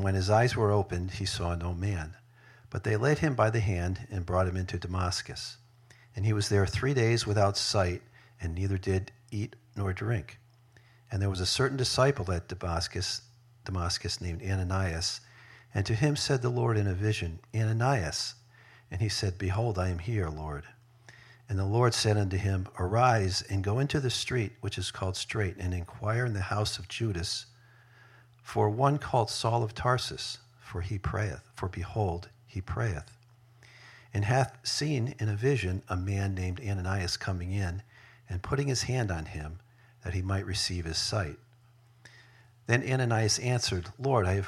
And when his eyes were opened, he saw no man. But they led him by the hand and brought him into Damascus. And he was there 3 days without sight, and neither did eat nor drink. And there was a certain disciple at Damascus named Ananias. And to him said the Lord in a vision, Ananias. And he said, Behold, I am here, Lord. And the Lord said unto him, Arise, and go into the street which is called Straight, and inquire in the house of Judas for one called Saul of Tarsus, for he prayeth. For behold, he prayeth. And hath seen in a vision a man named Ananias coming in, and putting his hand on him, that he might receive his sight. Then Ananias answered, Lord, I have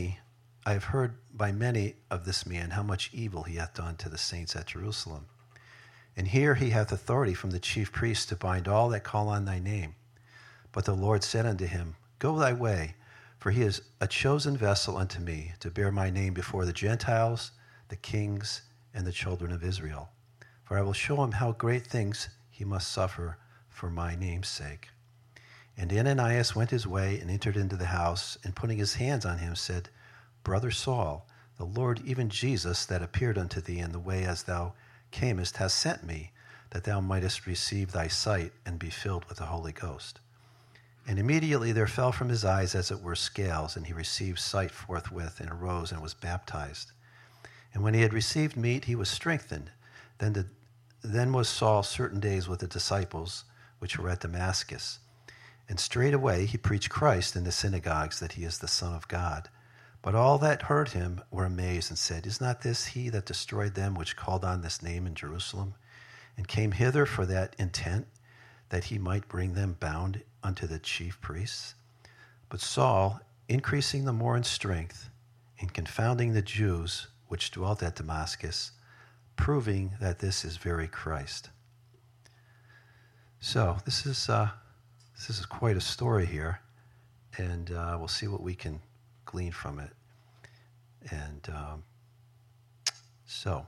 heard by many of this man how much evil he hath done to the saints at Jerusalem. And here he hath authority from the chief priests to bind all that call on thy name. But the Lord said unto him, Go thy way, for he is a chosen vessel unto me, to bear my name before the Gentiles, the kings, and the children of Israel. For I will show him how great things he must suffer for my name's sake. And Ananias went his way and entered into the house, and putting his hands on him said, Brother Saul, the Lord, even Jesus, that appeared unto thee in the way as thou camest, has sent me, that thou mightest receive thy sight and be filled with the Holy Ghost. And immediately there fell from his eyes as it were scales, and he received sight forthwith, and arose and was baptized. And when he had received meat, he was strengthened. Then was Saul certain days with the disciples which were at Damascus. And straightway he preached Christ in the synagogues, that he is the Son of God. But all that heard him were amazed, and said, Is not this he that destroyed them which called on this name in Jerusalem, and came hither for that intent, that he might bring them bound unto the chief priests? But Saul, increasing the more in strength, and confounding the Jews which dwelt at Damascus, proving that this is very Christ. So this is quite a story here, and we'll see what we can glean from it. And so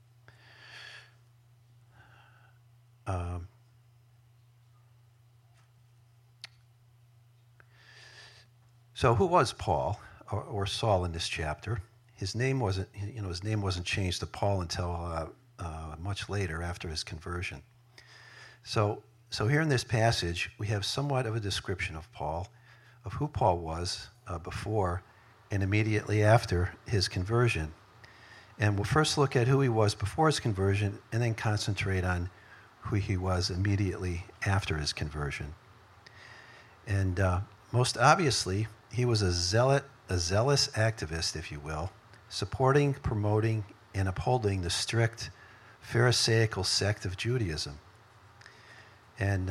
who was Paul or Saul in this chapter? His name wasn't changed to Paul until much later after his conversion. So here in this passage, we have somewhat of a description of Paul, of who Paul was before and immediately after his conversion. And we'll first look at who he was before his conversion, and then concentrate on who he was immediately after his conversion. And most obviously, he was a zealous activist, if you will, supporting, promoting, and upholding the strict Pharisaical sect of Judaism. And,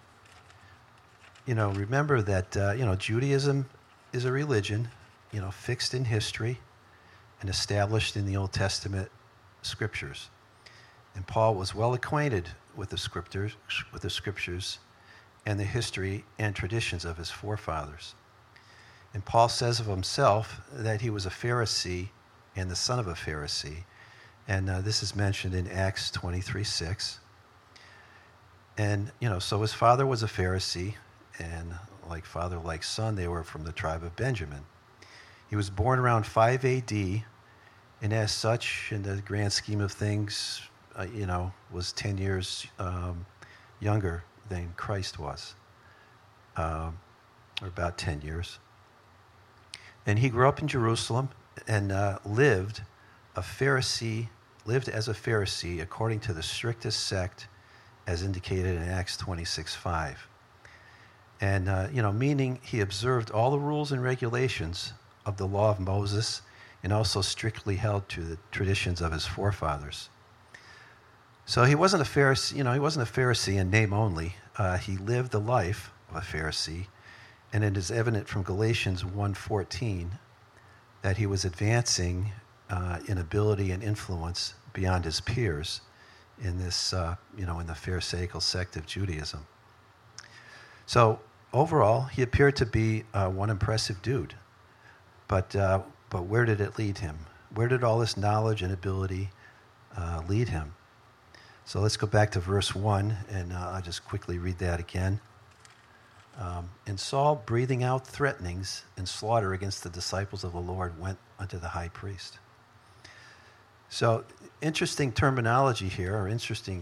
remember that, Judaism is a religion, fixed in history and established in the Old Testament scriptures. And Paul was well acquainted with the scriptures and the history and traditions of his forefathers. And Paul says of himself that he was a Pharisee and the son of a Pharisee. And this is mentioned in Acts 23:6. And, so his father was a Pharisee, and like father, like son, they were from the tribe of Benjamin. He was born around 5 A.D., and as such, in the grand scheme of things, was 10 years younger than Christ was, or about 10 years. And he grew up in Jerusalem and lived as a Pharisee according to the strictest sect as indicated in Acts 26:5. And, meaning he observed all the rules and regulations of the law of Moses, and also strictly held to the traditions of his forefathers. So he wasn't a Pharisee, in name only. He lived the life of a Pharisee, and it is evident from Galatians 1:14 that he was advancing in ability and influence beyond his peers in this, in the Pharisaical sect of Judaism. So overall, he appeared to be one impressive dude. But where did it lead him? Where did all this knowledge and ability lead him? So let's go back to verse 1, and I'll just quickly read that again. And Saul, breathing out threatenings and slaughter against the disciples of the Lord, went unto the high priest. So, interesting terminology here, or interesting,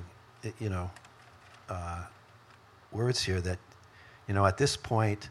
words here that, at this point,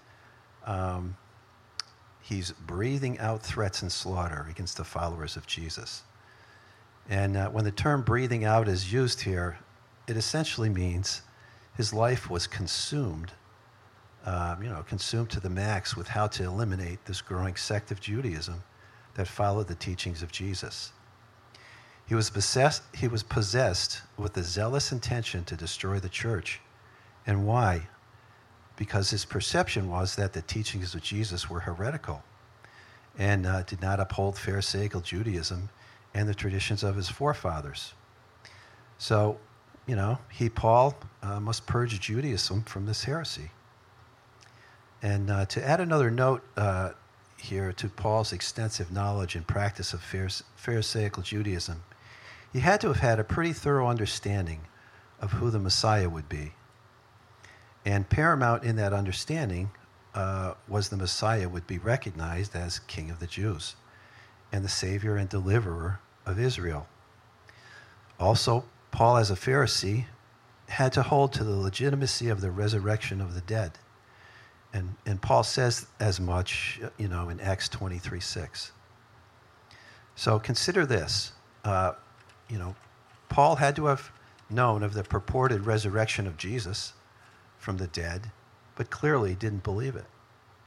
he's breathing out threats and slaughter against the followers of Jesus. And when the term breathing out is used here, it essentially means his life was consumed, consumed to the max with how to eliminate this growing sect of Judaism that followed the teachings of Jesus. He was possessed with the zealous intention to destroy the church. And why? Because his perception was that the teachings of Jesus were heretical and did not uphold Pharisaical Judaism and the traditions of his forefathers. So, Paul, must purge Judaism from this heresy. And to add another note here to Paul's extensive knowledge and practice of Pharisaical Judaism, he had to have had a pretty thorough understanding of who the Messiah would be. And paramount in that understanding was the Messiah would be recognized as King of the Jews and the Savior and Deliverer of Israel. Also, Paul, as a Pharisee, had to hold to the legitimacy of the resurrection of the dead. And Paul says as much, in Acts 23:6. So consider this. Paul had to have known of the purported resurrection of Jesus from the dead, but clearly didn't believe it.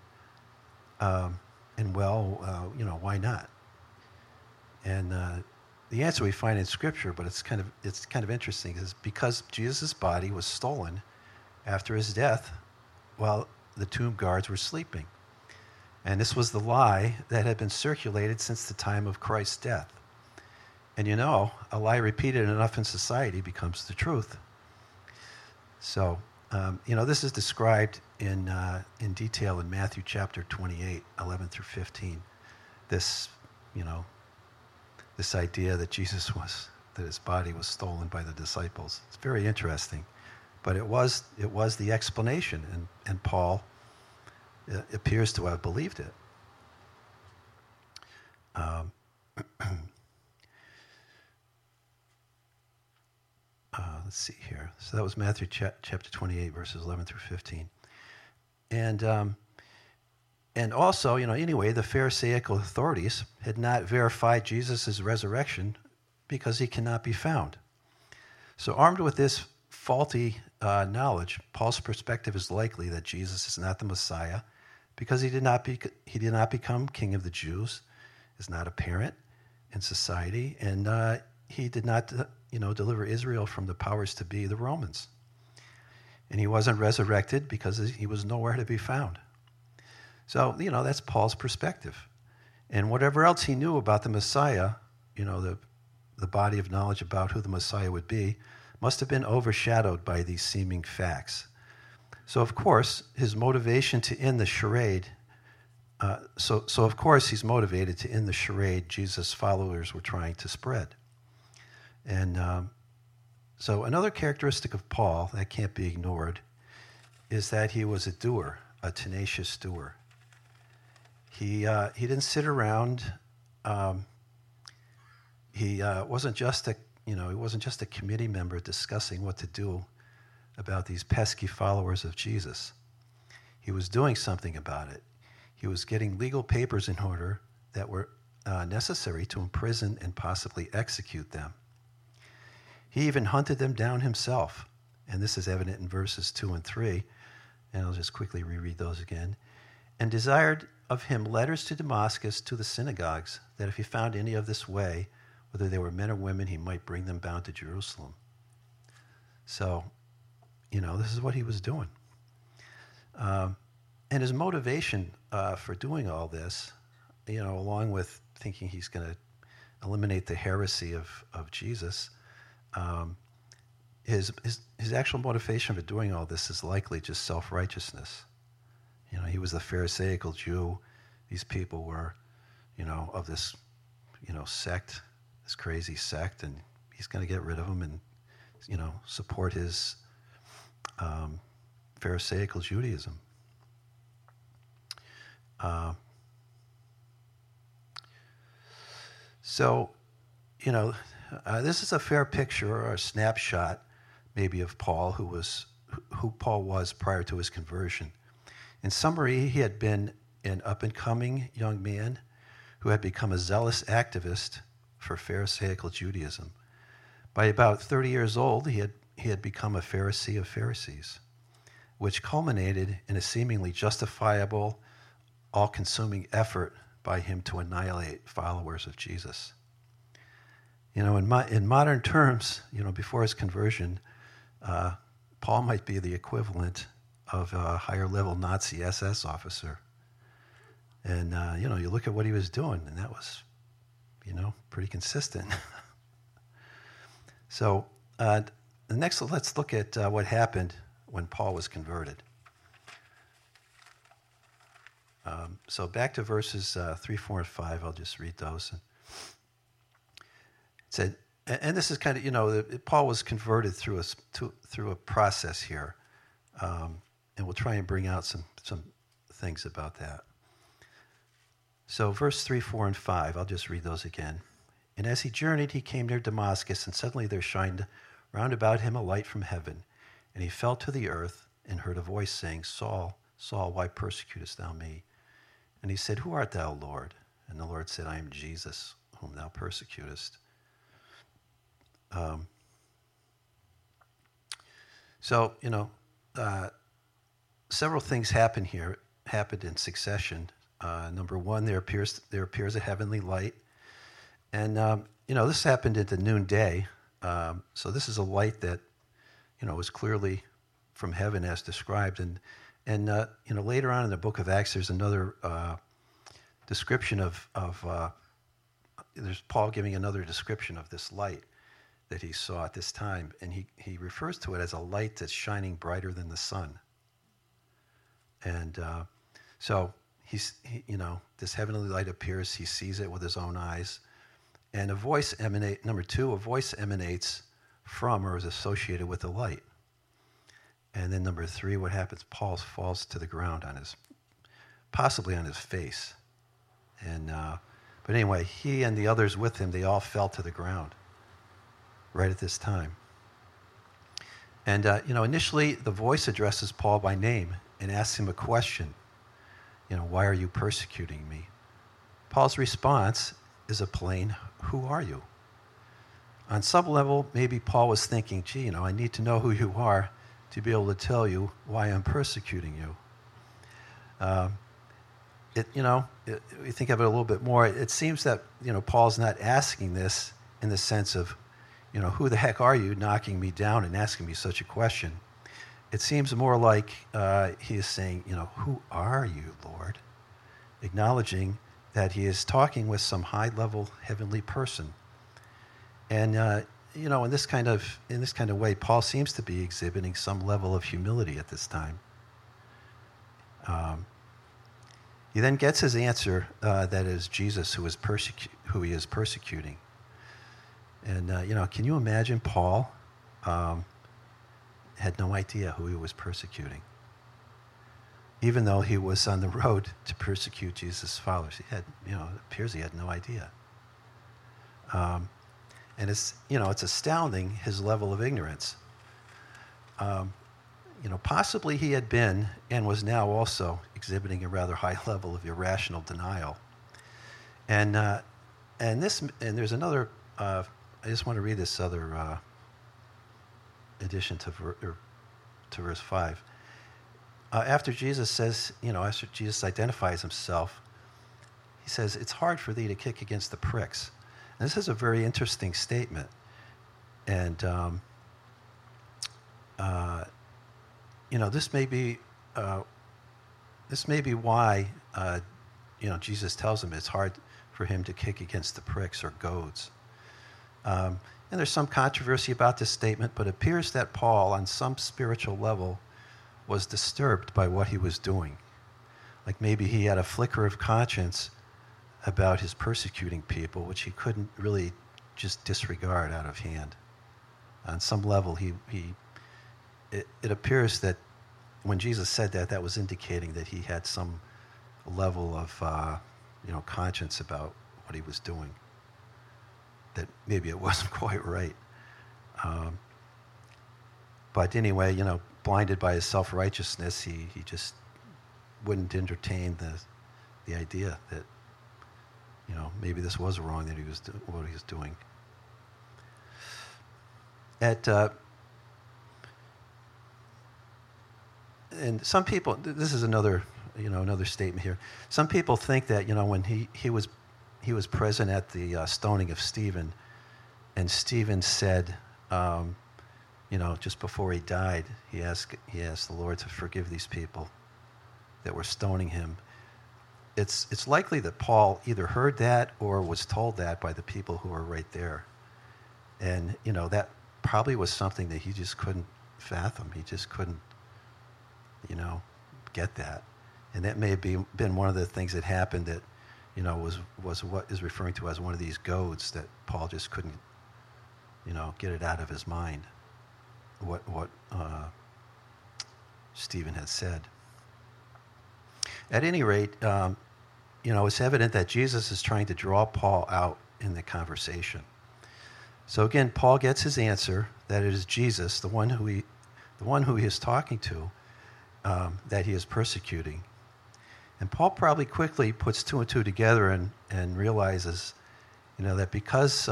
Why not? And the answer we find in Scripture, but it's kind of interesting, is because Jesus' body was stolen after his death while the tomb guards were sleeping. And this was the lie that had been circulated since the time of Christ's death. And a lie repeated enough in society becomes the truth. So, this is described in detail in Matthew chapter 28, 11 through 15. This idea that that his body was stolen by the disciples. It's very interesting. But it was the explanation, and Paul appears to have believed it. Let's see here. So that was Matthew chapter 28, verses 11 through 15. And also, anyway, the Pharisaical authorities had not verified Jesus' resurrection because he cannot be found. So armed with this faulty knowledge, Paul's perspective is likely that Jesus is not the Messiah because he did not become King of the Jews, is not apparent in society, and he did not deliver Israel from the powers to be, the Romans. And he wasn't resurrected because he was nowhere to be found. So, that's Paul's perspective. And whatever else he knew about the Messiah, the body of knowledge about who the Messiah would be, must have been overshadowed by these seeming facts. So, of course, his motivation to end the charade, of course he's motivated to end the charade Jesus' followers were trying to spread. And so another characteristic of Paul that can't be ignored is that he was a doer, a tenacious doer. He didn't sit around. He wasn't just a committee member discussing what to do about these pesky followers of Jesus. He was doing something about it. He was getting legal papers in order that were necessary to imprison and possibly execute them. He even hunted them down himself, and this is evident in verses 2 and 3, and I'll just quickly reread those again, and desired of him letters to Damascus to the synagogues, that if he found any of this way, whether they were men or women, he might bring them bound to Jerusalem. So, this is what he was doing. And his motivation for doing all this, along with thinking he's going to eliminate the heresy of Jesus, his actual motivation for doing all this is likely just self-righteousness. He was the Pharisaical Jew. These people were, of this, sect, this crazy sect, and he's going to get rid of them and, support his Pharisaical Judaism. Uh, so, this is a fair picture or a snapshot, maybe, of Paul, who Paul was prior to his conversion. In summary, he had been an up-and-coming young man who had become a zealous activist for Pharisaical Judaism. By about 30 years old, he had become a Pharisee of Pharisees, which culminated in a seemingly justifiable, all-consuming effort by him to annihilate followers of Jesus. In modern terms, before his conversion, Paul might be the equivalent of a higher-level Nazi SS officer. And, you look at what he was doing, and that was, pretty consistent. So next, let's look at what happened when Paul was converted. So back to verses 3, 4, and 5. I'll just read those. It said, and this is kind of, Paul was converted through a process here. And we'll try and bring out some things about that. So verse 3, 4, and 5, I'll just read those again. And as he journeyed, he came near Damascus, and suddenly there shined round about him a light from heaven. And he fell to the earth and heard a voice saying, Saul, Saul, why persecutest thou me? And he said, Who art thou, Lord? And the Lord said, I am Jesus, whom thou persecutest. Several things happened in succession. Number one, there appears a heavenly light. And, this happened at the noonday. So this is a light that, was clearly from heaven as described. And later on in the book of Acts, there's another description there's Paul giving another description of this light that he saw at this time. And he refers to it as a light that's shining brighter than the sun. And so this heavenly light appears. He sees it with his own eyes. And a voice emanates from or is associated with the light. And then number 3, what happens? Paul falls to the ground possibly on his face. And but anyway, he and the others with him, they all fell to the ground right at this time. And initially the voice addresses Paul by name and asks him a question. Why are you persecuting me? Paul's response is a plain, who are you? On some level, maybe Paul was thinking, I need to know who you are to be able to tell you why I'm persecuting you. We think of it a little bit more. It seems that, Paul's not asking this in the sense of, who the heck are you knocking me down and asking me such a question? It seems more like he is saying, who are you, Lord? Acknowledging that he is talking with some high-level heavenly person. And, in this kind of way, Paul seems to be exhibiting some level of humility at this time. He then gets his answer that is Jesus who he is persecuting. And, can you imagine Paul had no idea who he was persecuting, even though he was on the road to persecute Jesus' followers? It appears he had no idea. And it's astounding, his level of ignorance. Possibly he had been and was now also exhibiting a rather high level of irrational denial. And there's another. I just want to read this other addition to verse 5. After Jesus says, after Jesus identifies himself, he says, "It's hard for thee to kick against the pricks." And this is a very interesting statement, and this may be why Jesus tells him it's hard for him to kick against the pricks or goads. And there's some controversy about this statement, but it appears that Paul, on some spiritual level, was disturbed by what he was doing. Like maybe he had a flicker of conscience about his persecuting people, which he couldn't really just disregard out of hand. On some level, it appears that when Jesus said that, that was indicating that he had some level of conscience about what he was doing. That maybe it wasn't quite right. But anyway, blinded by his self-righteousness, he just wouldn't entertain the idea that maybe this was wrong that what he was doing. And some people, this is another statement here. Some people think that when he was present at the stoning of Stephen, and Stephen said, just before he died, he asked the Lord to forgive these people that were stoning him. It's likely that Paul either heard that or was told that by the people who were right there. And, that probably was something that he just couldn't fathom. He just couldn't, get that. And that may have been one of the things that happened that, was what is referring to as one of these goads that Paul just couldn't, get it out of his mind, what Stephen had said. At any rate, it's evident that Jesus is trying to draw Paul out in the conversation. So again, Paul gets his answer that it is Jesus, the one who he is talking to, that he is persecuting. And Paul probably quickly puts two and two together and realizes, that because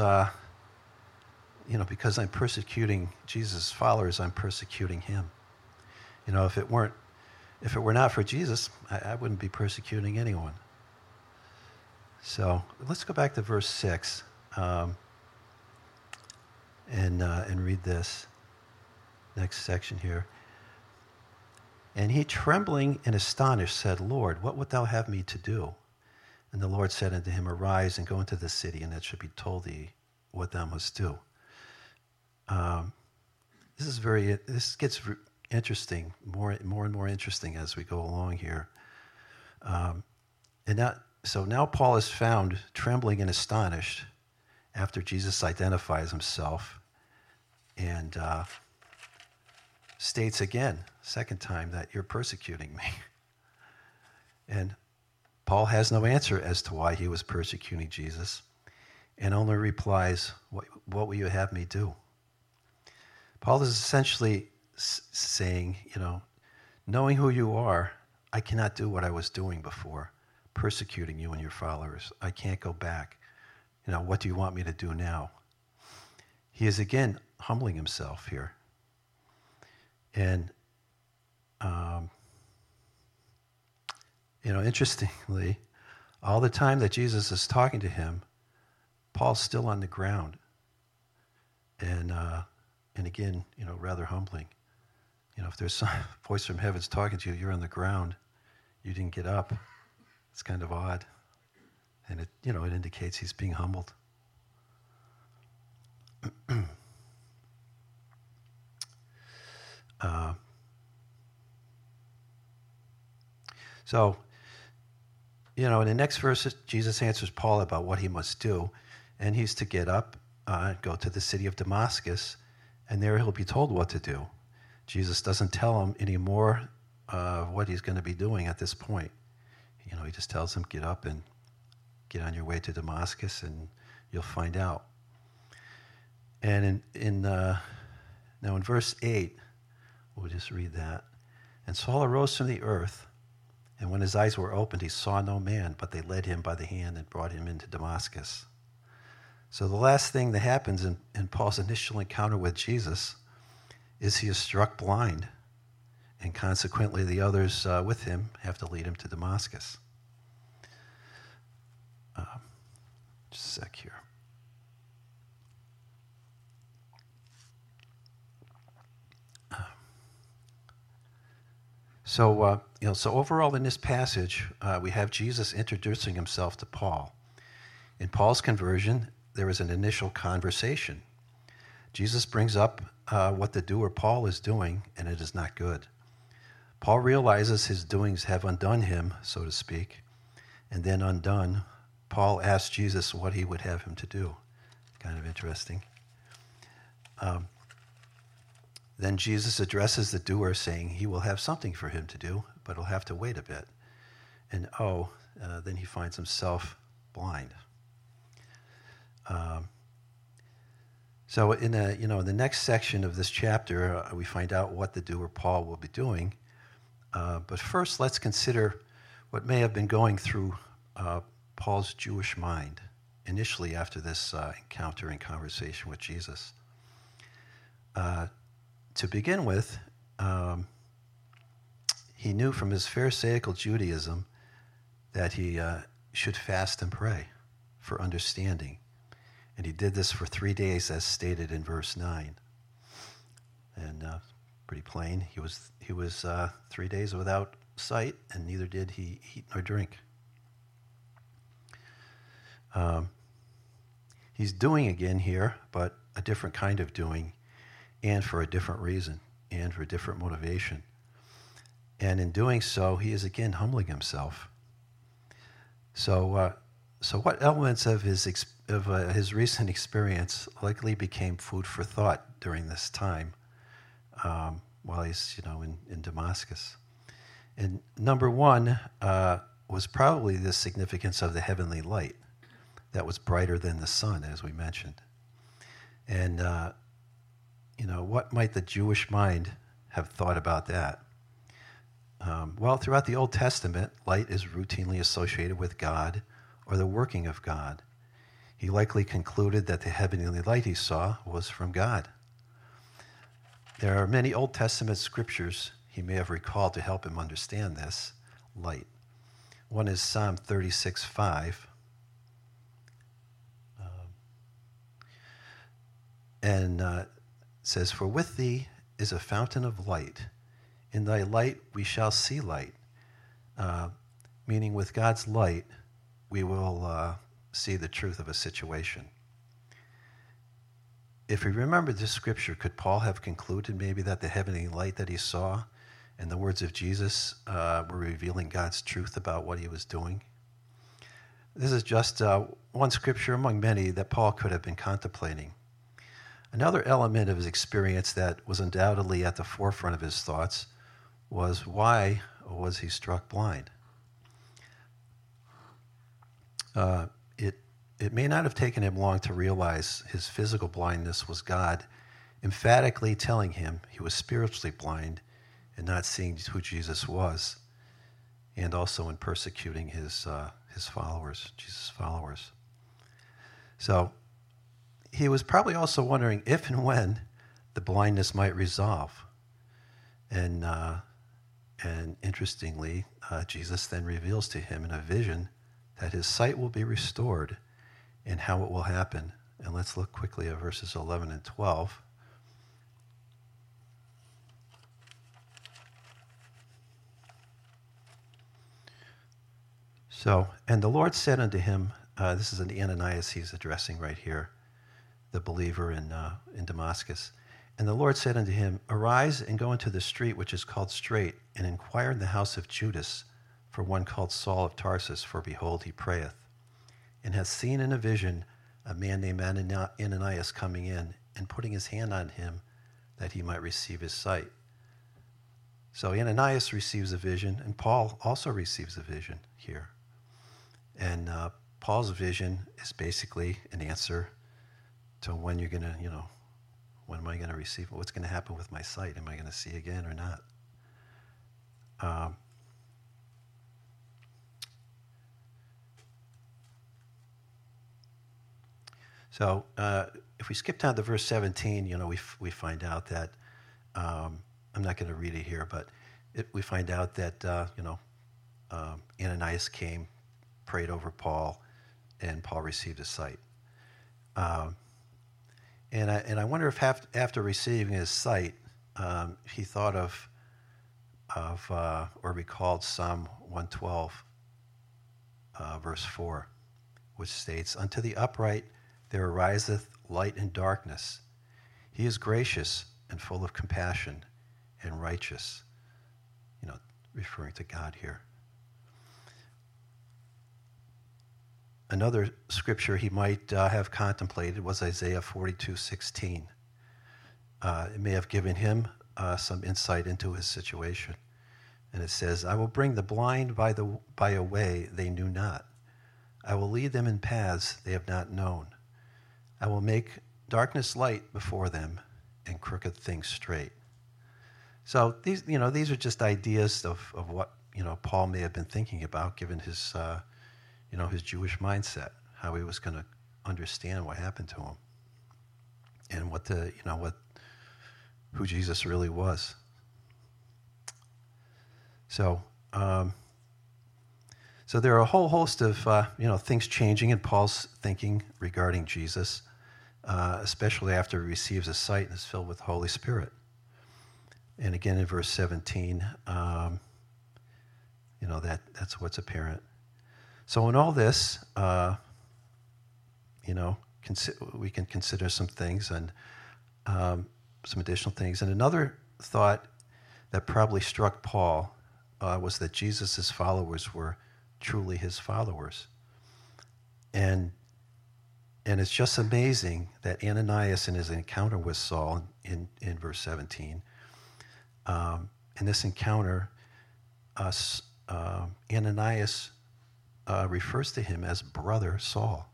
I'm persecuting Jesus' followers, I'm persecuting him. If it were not for Jesus, I wouldn't be persecuting anyone. So let's go back to verse 6 and read this next section here. And he, trembling and astonished, said, Lord, what wilt thou have me to do? And the Lord said unto him, Arise and go into the city, and it shall be told thee what thou must do. This gets interesting, more and more interesting as we go along here. So now Paul is found trembling and astonished after Jesus identifies himself and states again, second time, that you're persecuting me. And Paul has no answer as to why he was persecuting Jesus, and only replies, what will you have me do? Paul is essentially saying, knowing who you are, I cannot do what I was doing before, persecuting you and your followers. I can't go back. What do you want me to do now? He is again humbling himself here. And, interestingly, all the time that Jesus is talking to him, Paul's still on the ground. And again, rather humbling. If there's some voice from heaven's talking to you, you're on the ground, you didn't get up. It's kind of odd. And it indicates he's being humbled. In the next verse, Jesus answers Paul about what he must do, and he's to get up, go to the city of Damascus, and there he'll be told what to do. Jesus doesn't tell him any more what he's going to be doing at this point. He just tells him, get up and get on your way to Damascus, and you'll find out. And now in verse 8, we'll just read that. And Saul arose from the earth, and when his eyes were opened, he saw no man, but they led him by the hand and brought him into Damascus. So the last thing that happens in Paul's initial encounter with Jesus is he is struck blind, and consequently the others with him have to lead him to Damascus. Just a sec here. So overall in this passage, we have Jesus introducing himself to Paul. In Paul's conversion, there is an initial conversation. Jesus brings up what the doer Paul is doing, and it is not good. Paul realizes his doings have undone him, so to speak, and then undone, Paul asks Jesus what he would have him to do. Kind of interesting. Then Jesus addresses the doer, saying he will have something for him to do, but he'll have to wait a bit. and then he finds himself blind. So in the next section of this chapter, we find out what the doer Paul will be doing. But first, let's consider what may have been going through Paul's Jewish mind initially after this encounter and conversation with Jesus. To begin with, he knew from his Pharisaical Judaism that he should fast and pray for understanding. And he did this for 3 days, as stated in verse 9. And pretty plain, he was 3 days without sight, and neither did he eat nor drink. He's doing again here, but a different kind of doing, and for a different reason, and for a different motivation. And in doing so, he is again humbling himself. So what elements of his recent experience likely became food for thought during this time while he's in Damascus? And number one was probably the significance of the heavenly light that was brighter than the sun, as we mentioned. And what might the Jewish mind have thought about that? Well, throughout the Old Testament, light is routinely associated with God or the working of God. He likely concluded that the heavenly light he saw was from God. There are many Old Testament scriptures he may have recalled to help him understand this light. One is Psalm 36:5. And it says, "For with thee is a fountain of light. In thy light we shall see light." Meaning with God's light, we will see the truth of a situation. If we remember this scripture, could Paul have concluded maybe that the heavenly light that he saw and the words of Jesus were revealing God's truth about what he was doing? This is just one scripture among many that Paul could have been contemplating. Another element of his experience that was undoubtedly at the forefront of his thoughts was, why was he struck blind? It may not have taken him long to realize his physical blindness was God emphatically telling him he was spiritually blind and not seeing who Jesus was, and also in persecuting his followers, Jesus' followers. So he was probably also wondering if and when the blindness might resolve. And interestingly, Jesus then reveals to him in a vision that his sight will be restored and how it will happen. And let's look quickly at verses 11 and 12. So, and the Lord said unto him, this is an Ananias he's addressing right here, the believer in Damascus. And the Lord said unto him, Arise and go into the street which is called Straight, and inquire in the house of Judas for one called Saul of Tarsus, for behold, he prayeth, and hath seen in a vision a man named Ananias coming in and putting his hand on him that he might receive his sight. So Ananias receives a vision, and Paul also receives a vision here. And Paul's vision is basically an answer to when you're going to, when am I going to receive, what's going to happen with my sight? Am I going to see again or not? So if we skip down to verse 17, we find out that, I'm not going to read it here, but we find out that, Ananias came, prayed over Paul, and Paul received his sight. And I wonder if after receiving his sight, he thought of or recalled Psalm 112, verse 4, which states, Unto the upright there ariseth light in darkness. He is gracious and full of compassion and righteous. Referring to God here. Another scripture he might have contemplated was Isaiah 42:16. It may have given him some insight into his situation. And it says, I will bring the blind by a way they knew not. I will lead them in paths they have not known. I will make darkness light before them and crooked things straight. So these are just ideas of what, Paul may have been thinking about given his, his Jewish mindset, how he was going to understand what happened to him and who Jesus really was. So, so there are a whole host of, things changing in Paul's thinking regarding Jesus, especially after he receives a sight and is filled with the Holy Spirit. And again, in verse 17, that's what's apparent. So in all this, we can consider some things and some additional things. And another thought that probably struck Paul was that Jesus' followers were truly his followers. And it's just amazing that Ananias in his encounter with Saul in verse 17, in this encounter, Ananias refers to him as brother Saul.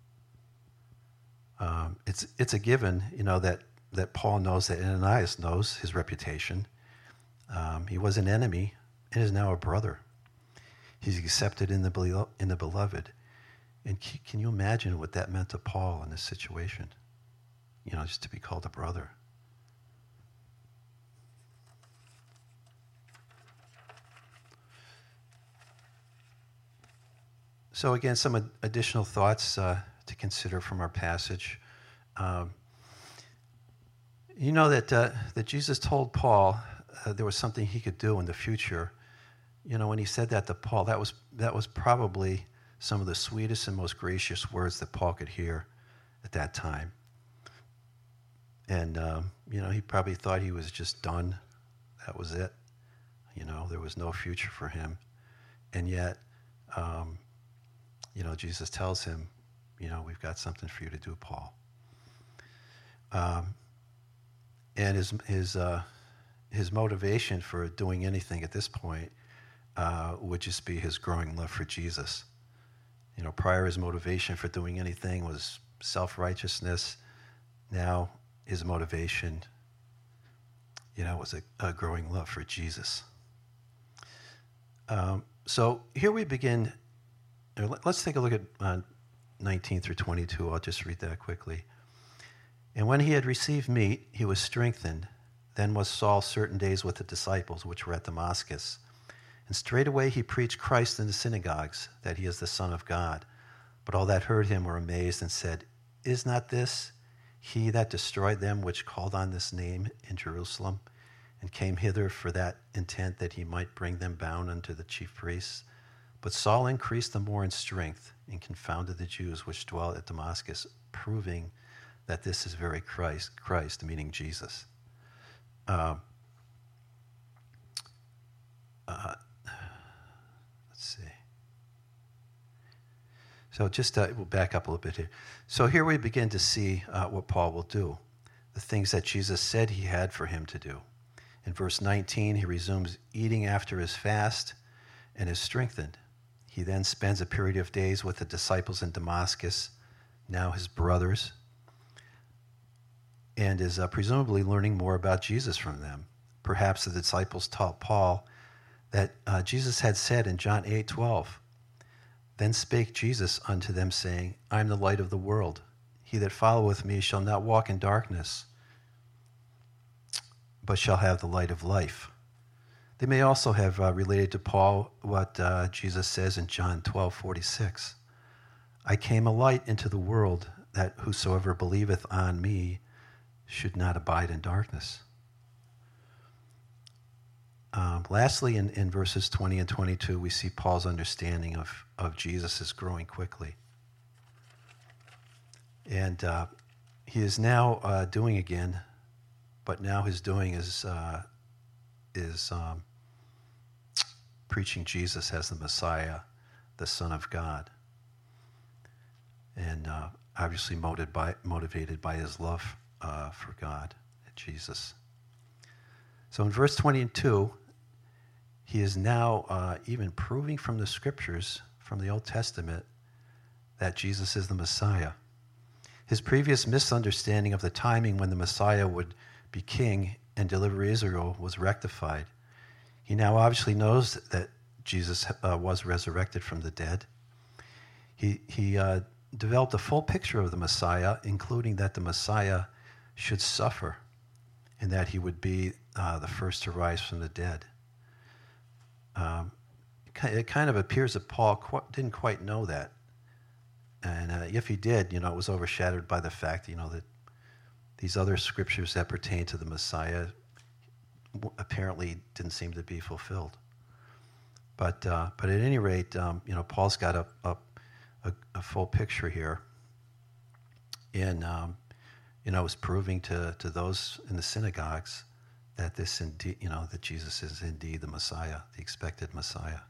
It's a given, that Paul knows, that Ananias knows his reputation. He was an enemy and is now a brother. He's accepted in the beloved. And can you imagine what that meant to Paul in this situation? Just to be called a brother. So again, some additional thoughts to consider from our passage. That Jesus told Paul there was something he could do in the future. When he said that to Paul, that was probably some of the sweetest and most gracious words that Paul could hear at that time. And, he probably thought he was just done. That was it. There was no future for him. And yet, Jesus tells him, we've got something for you to do, Paul. And his motivation for doing anything at this point would just be his growing love for Jesus. Prior his motivation for doing anything was self-righteousness. Now his motivation, was a growing love for Jesus. So here we begin. Let's take a look at 19 through 22. I'll just read that quickly. And when he had received meat, he was strengthened. Then was Saul certain days with the disciples, which were at Damascus. And straightway he preached Christ in the synagogues, that he is the Son of God. But all that heard him were amazed and said, Is not this he that destroyed them which called on this name in Jerusalem, and came hither for that intent that he might bring them bound unto the chief priests? But Saul increased the more in strength, and confounded the Jews which dwelt at Damascus, proving that this is very Christ, meaning Jesus. Let's see. So just we'll back up a little bit here. So here we begin to see what Paul will do, the things that Jesus said he had for him to do. In verse 19, he resumes eating after his fast and is strengthened. He then spends a period of days with the disciples in Damascus, now his brothers, and is presumably learning more about Jesus from them. Perhaps the disciples taught Paul that Jesus had said in John 8:12, Then spake Jesus unto them, saying, I am the light of the world. He that followeth me shall not walk in darkness, but shall have the light of life. They may also have related to Paul what Jesus says in John 12:46. I came a light into the world, that whosoever believeth on me should not abide in darkness. Lastly, in verses 20 and 22, we see Paul's understanding of Jesus is growing quickly. And he is now doing again, but now his doing is preaching Jesus as the Messiah, the Son of God. And obviously motivated by his love for God and Jesus. So in verse 22, he is now even proving from the scriptures, from the Old Testament, that Jesus is the Messiah. His previous misunderstanding of the timing when the Messiah would be king and deliver Israel was rectified. He now obviously knows that Jesus was resurrected from the dead. He developed a full picture of the Messiah, including that the Messiah should suffer and that he would be the first to rise from the dead. It kind of appears that Paul didn't quite know that. And if he did, it was overshadowed by the fact, that these other scriptures that pertain to the Messiah apparently didn't seem to be fulfilled. But at any rate, Paul's got a full picture here, and is proving to those in the synagogues that this indeed, that Jesus is indeed the Messiah, the expected Messiah.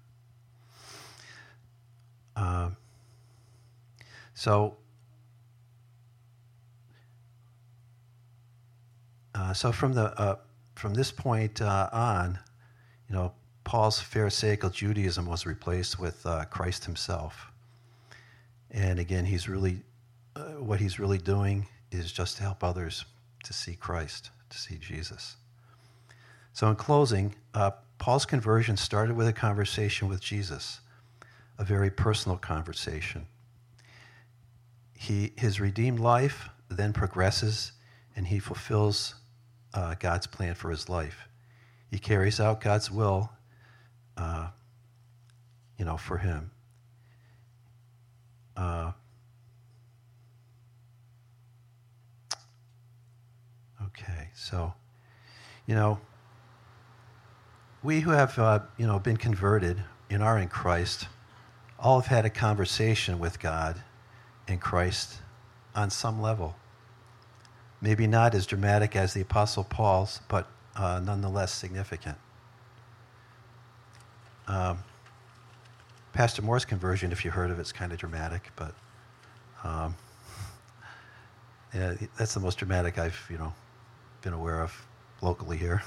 So from this point on, Paul's Pharisaical Judaism was replaced with Christ himself. And again, what he's really doing is just to help others to see Christ, to see Jesus. So in closing, Paul's conversion started with a conversation with Jesus, a very personal conversation. His redeemed life then progresses, and he fulfills God's plan for his life. He carries out God's will, for him. Okay, so, we who have, been converted and are in Christ, all have had a conversation with God and Christ on some level. Maybe not as dramatic as the Apostle Paul's, but nonetheless significant. Pastor Moore's conversion, if you heard of it, is kind of dramatic, but yeah, that's the most dramatic I've, been aware of locally here.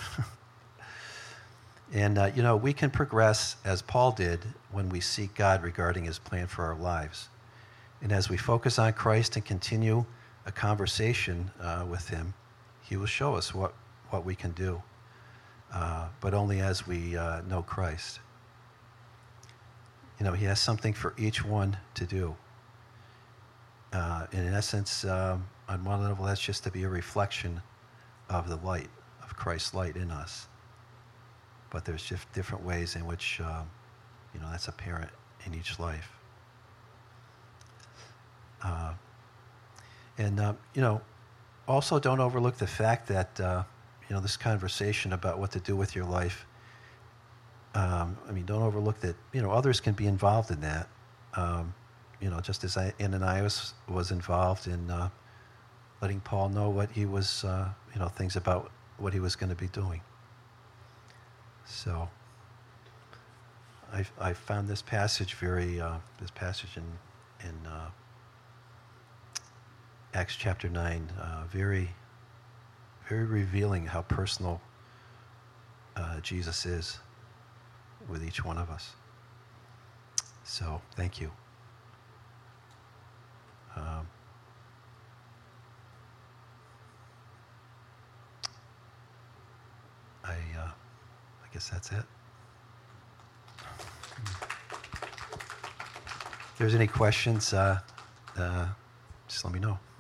And, we can progress as Paul did when we seek God regarding his plan for our lives. And as we focus on Christ and continue a conversation with him, he will show us what we can do, but only as we know Christ. He has something for each one to do. And in essence, on one level, that's just to be a reflection of the light, of Christ's light in us. But there's just different ways in which, that's apparent in each life. Also don't overlook the fact that, this conversation about what to do with your life, don't overlook that, others can be involved in that. Just as Ananias was involved in letting Paul know what he was, things about what he was going to be doing. So I found this passage in Acts chapter 9, very, very revealing how personal Jesus is with each one of us. So, thank you. I guess that's it. If there's any questions, just let me know.